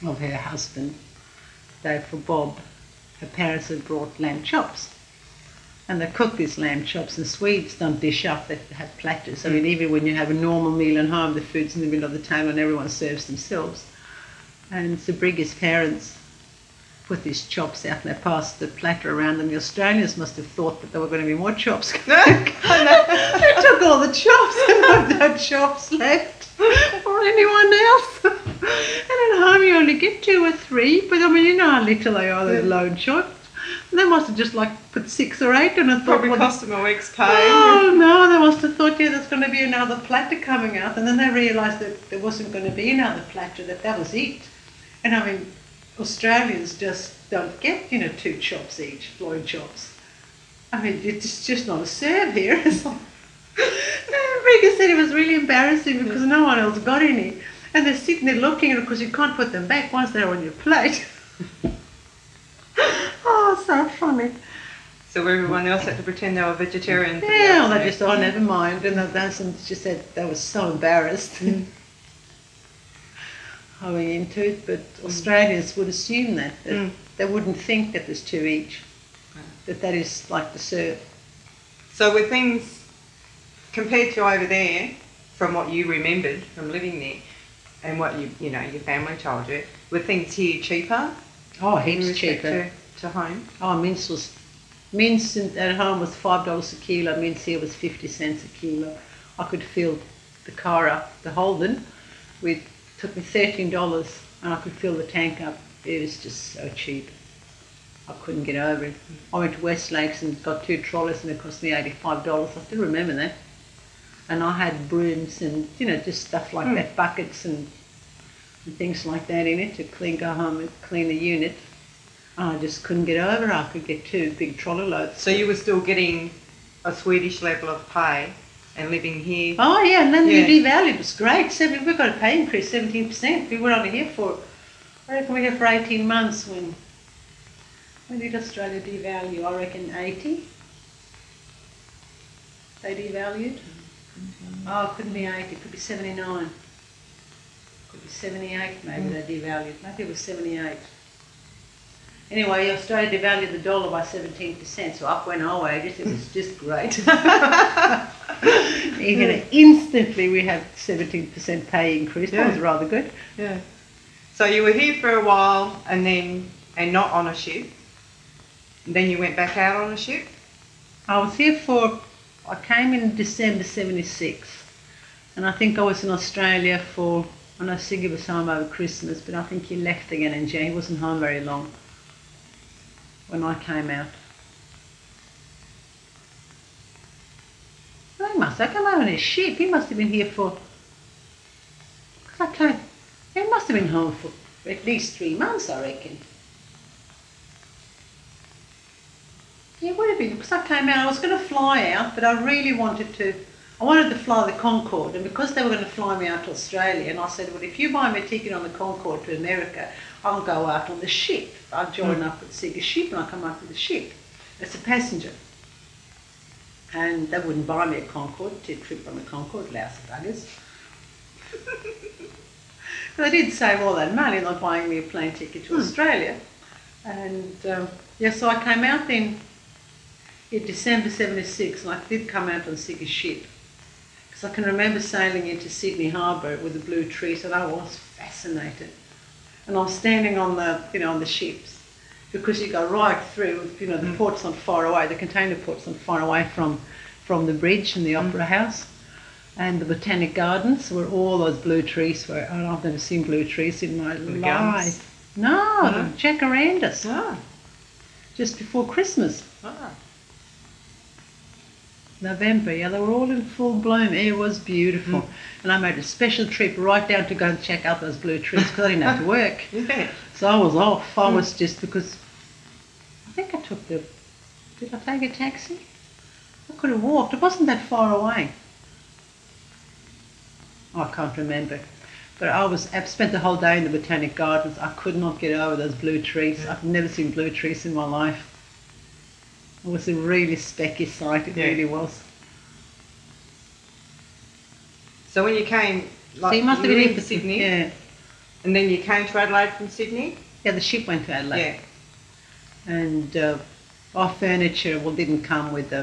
S2: of her husband, though for Bob, her parents had brought lamb chops. And they cook these lamb chops, and Swedes don't dish up, they have platters. I mean, even when you have a normal meal at home, the food's in the middle of the table and everyone serves themselves. And so Briggy's parents put these chops out and they passed the platter around, and the Australians must have thought that there were going to be more chops. They took all the chops and no chops left for anyone else. And at home you only get 2 or 3, but I mean, you know how little they are, those loan chops. They must have just like put 6 or 8 and I thought,
S1: Probably cost them a week's pay.
S2: oh no, they must have thought, yeah, there's going to be another platter coming out, and then they realised that there wasn't going to be another platter, that was it. And I mean, Australians just don't get, 2 chops each, loin chops. I mean, it's just not a serve here. It's like, Rika said it was really embarrassing because no one else got any. And they're sitting there looking, and of course you can't put them back once they're on your plate. Oh, so funny.
S1: So everyone else had to pretend they were vegetarian.
S2: Yeah, they just, oh, never mind. And she said they were so embarrassed going into it. But Australians would assume that they wouldn't think that there's 2 each, that is like the serve.
S1: So were things, compared to over there, from what you remembered from living there, and what your family told you, were things here cheaper?
S2: Oh, heaps cheaper.
S1: To home?
S2: Oh, mince at home was $5 a kilo. Mince here was 50 cents a kilo. I could fill the car up, the Holden, took me $13, and I could fill the tank up. It was just so cheap. I couldn't get over it. I went to West Lakes and got 2 trolleys, and it cost me $85. I still remember that. And I had brooms and just stuff like that, buckets and things like that in it to go home and clean the unit. I just couldn't get over it. I could get 2 big trolley loads.
S1: So you were still getting a Swedish level of pay and living here?
S2: Oh yeah, and then you devalued. It was great. We got a pay increase, 17%. We were only here for, I reckon we were here for 18 months when did Australia devalue? I reckon 80. They devalued. Oh, it couldn't be 80. It could be 79. Could be 78 maybe they devalued. Maybe it was 78. Anyway, Australia devalued the dollar by 17%, so up went our wages. It was just great. Instantly we had 17% pay increase. That was rather good.
S1: Yeah. So you were here for a while and not on a ship. And then you went back out on a ship?
S2: I was here I came in December 76, and I think I was in Australia I know Siggy was home over Christmas, but I think he left again in January. He wasn't home very long when I came out. I came out on his ship. He must have been here he must have been home for at least 3 months, I reckon. Yeah, would have been, because I came out, I was going to fly out, but I really wanted to fly the Concorde, and because they were going to fly me out to Australia, and I said, well, if you buy me a ticket on the Concorde to America, I'll go out on the ship. I'll join up with Siggy's ship and I'll come out with the ship as a passenger. And they wouldn't buy me a Concorde, to trip on the Concorde, lousy buggers. But I did save all that money not buying me a plane ticket to Australia. And so I came out then in December 76, and I did come out on Siggy's ship. Because I can remember sailing into Sydney Harbour with the blue trees, and I was fascinated. And I'm standing on the ships, because you go right through, the port's not far away, the container port's not far away from the bridge and the Opera House. And the Botanic Gardens, where all those blue trees were. Oh, I've never seen blue trees in my life. No, the jacarandas.
S1: Ah.
S2: Just before Christmas.
S1: Ah.
S2: November, yeah, they were all in full bloom. It was beautiful. And I made a special trip right down to go and check out those blue trees because I didn't have to work.
S1: Yeah.
S2: So I was off. I was just because, I think I took did I take a taxi? I could have walked. It wasn't that far away. I can't remember. But I've spent the whole day in the Botanic Gardens. I could not get over those blue trees. I've never seen blue trees in my life. It was a really specky sight, it really was.
S1: So when you came,
S2: So you must have been here for
S1: Sydney?
S2: Yeah.
S1: And then you came to Adelaide from Sydney?
S2: Yeah, the ship went to Adelaide.
S1: Yeah.
S2: And our furniture didn't come with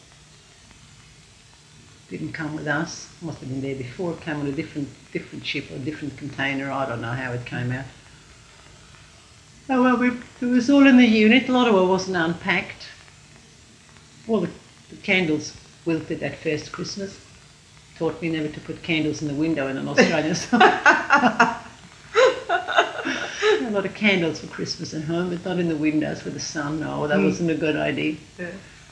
S2: us. Must have been there before. It came on a different ship or a different container. I don't know how it came out. Oh well, it was all in the unit. A lot of it wasn't unpacked. All the candles wilted that first Christmas. Taught me never to put candles in the window in an Australian summer. A lot of candles for Christmas at home, but not in the windows for the sun. No, that wasn't a good idea.
S1: Yeah.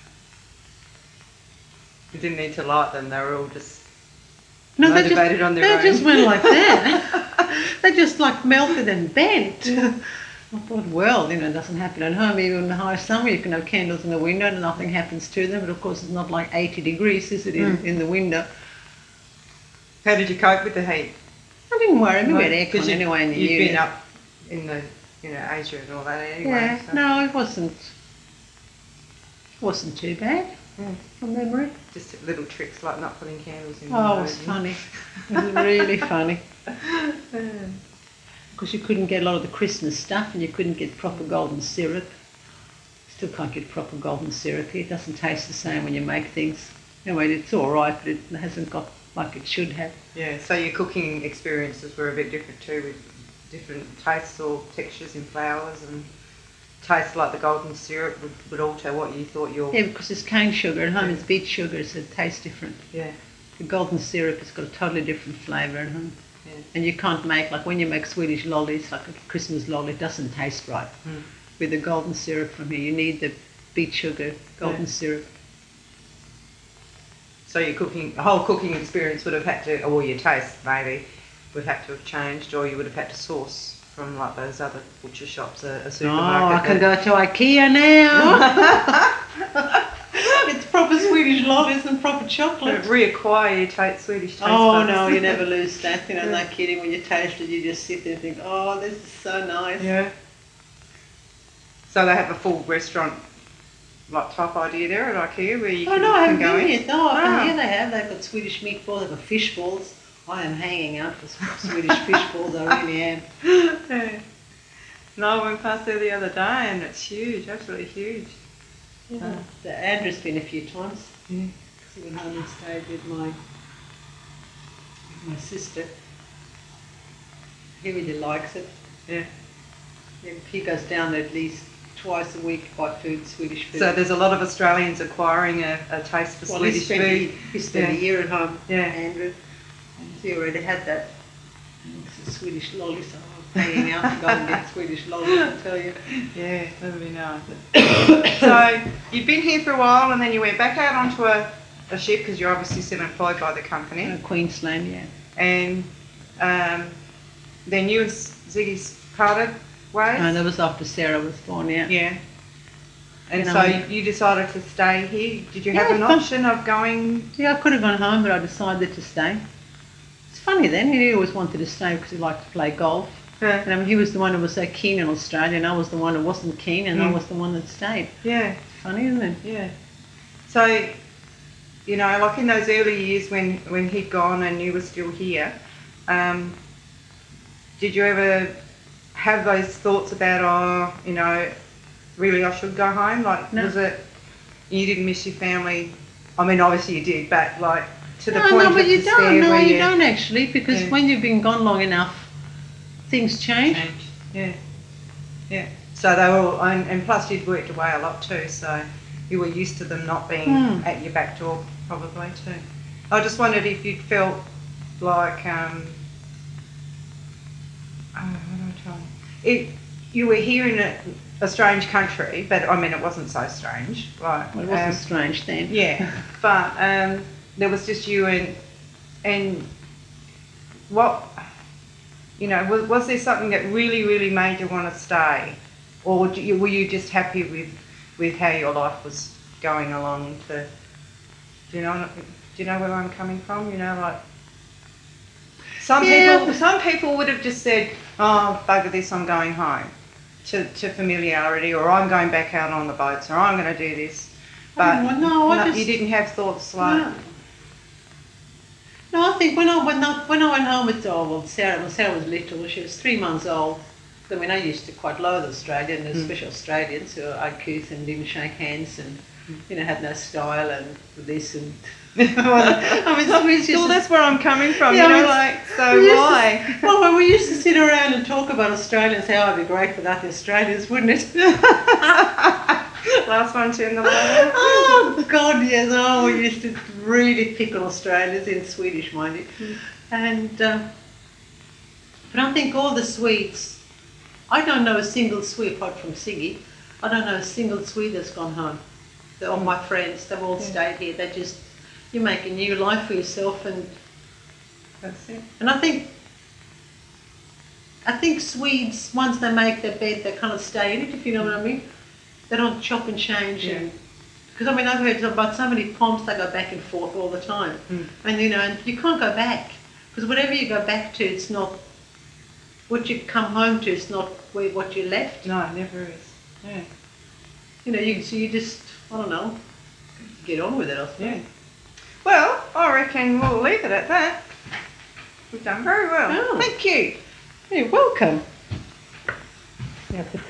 S1: You didn't need to light them, they were all just motivated on their own.
S2: They just went like that. They just like melted and bent. I thought, well, it doesn't happen at home. Even in the high summer, you can have candles in the window and nothing happens to them. But of course, it's not like 80 degrees, is it, in the window?
S1: How did you cope with the heat?
S2: I didn't worry. We had aircon anyway in the unit.
S1: You've been up in the, Asia and all that anyway.
S2: Yeah,
S1: so.
S2: no, it wasn't too bad from memory.
S1: Just little tricks like not putting candles in.
S2: Oh, it was funny. It was really funny. Because you couldn't get a lot of the Christmas stuff and you couldn't get proper golden syrup. Still can't get proper golden syrup here. It doesn't taste the same when you make things. Anyway, it's all right, but it hasn't got like it should have.
S1: Yeah, so your cooking experiences were a bit different too, with different tastes or textures in flours, and tastes like the golden syrup would alter what you thought your...
S2: Yeah, because it's cane sugar at home, it's beet sugar, so it tastes different.
S1: Yeah.
S2: The golden syrup has got a totally different flavour at home.
S1: Yeah.
S2: And you can't make, like when you make Swedish lollies, like a Christmas lolly, it doesn't taste right. With the golden syrup from here, you need the beet sugar, golden syrup.
S1: So your whole cooking experience would have had to, or your taste maybe, would have to have changed, or you would have had to source from like those other butcher shops, a supermarket.
S2: Oh, I can go to IKEA now. It's proper Swedish lollies and proper chocolate.
S1: Reacquire your Swedish taste
S2: Oh
S1: buds.
S2: no, you never lose that. No kidding. When you taste it, you just sit there and think, oh, this is so nice.
S1: Yeah. So they have a full restaurant like type idea there at IKEA where you can
S2: no, I haven't
S1: go
S2: been
S1: in?
S2: yet. No, I can hear they have. They've got Swedish meatballs, they've got fish balls. I am hanging out for some Swedish fish balls, I really am.
S1: Yeah. No, I went past there the other day and it's huge, absolutely huge.
S2: Yeah. So Andrew's been a few times.
S1: Yeah.
S2: He went home and stayed with my sister. He really likes it.
S1: Yeah.
S2: He goes down there at least twice a week to buy food, Swedish food.
S1: So there's a lot of Australians acquiring a taste for Swedish food.
S2: He spent a year at home,
S1: Yeah.
S2: Andrew. And he already had that. It's a Swedish lolly, so I'm hanging out to go and get Swedish lollies, I tell you.
S1: Yeah, that would be nice. So you've been here for a while and then you went back out onto a ship because you're obviously still employed by the company.
S2: Queensland, yeah.
S1: And then you and Ziggy's parted ways?
S2: No, that was after Sarah was born, yeah.
S1: Yeah. And
S2: You
S1: so
S2: know,
S1: you decided to stay here. Did you have
S2: Yeah,
S1: an
S2: fun.
S1: option of going?
S2: Yeah, I could have gone home, but I decided to stay. It's funny then, he always wanted to stay because he liked to play golf. And I mean, he was the one who was so keen in Australia, and I was the one who wasn't keen, and I was the one that stayed.
S1: Yeah.
S2: Funny, isn't it?
S1: Yeah. So, like in those early years when he'd gone and you were still here, did you ever have those thoughts about, really I should go home? Like,
S2: No.
S1: was it, you didn't miss your family? I mean, obviously you did, but like to the
S2: No,
S1: point
S2: no,
S1: of
S2: but you
S1: despair
S2: don't. No,
S1: where
S2: you don't actually, because
S1: Yeah.
S2: when you've been gone long enough, things change.
S1: Yeah. Yeah. So they were all, and plus you'd worked away a lot too, so you were used to them not being at your back door probably too. I just wondered if you'd felt like, if you were here in a strange country, but I mean it wasn't so strange, right?
S2: Well, it wasn't strange then.
S1: Yeah, but there was just you and what, was there something that really, really made you want to stay, or were you just happy with how your life was going along? Do you know where I'm coming from? Like some people would have just said, "Oh, bugger this, I'm going home," to familiarity, or I'm going back out on the boats, or I'm going to do this. But
S2: you didn't have
S1: thoughts like.
S2: No, I think when I went home with Sarah was little. She was 3 months old. I mean, I used to quite loathe Australia, and especially Australians who are uncouth and didn't shake hands and had no style and this and. I mean, we used to,
S1: Well, that's where I'm coming from.
S2: Yeah,
S1: So why?
S2: Well, we used to sit around and talk about Australians. How I'd be great for that, the Australians, wouldn't it?
S1: Last one to the line.
S2: Oh God, yes. Oh, we used to really pick on Australians in Swedish, mind you. And but I think all the Swedes, I don't know a single Swede apart from Siggy. I don't know a single Swede that's gone home. All my friends, they've all stayed here. They just, you make a new life for yourself, and
S1: That's it.
S2: and I think Swedes, once they make their bed, they kind of stay in it, if you know what I mean. They don't chop and change.
S1: Yeah.
S2: Because I mean, I've heard about so many pomps, they go back and forth all the time. And and you can't go back. Because whatever you go back to, it's not what you come home to, it's not what you left.
S1: No, it never is. Yeah.
S2: So you just, I don't know, get on with it, I suppose.
S1: Yeah. Well, I reckon we'll leave it at that. We've done very well.
S2: Oh.
S1: Thank you.
S2: You're welcome. Yeah,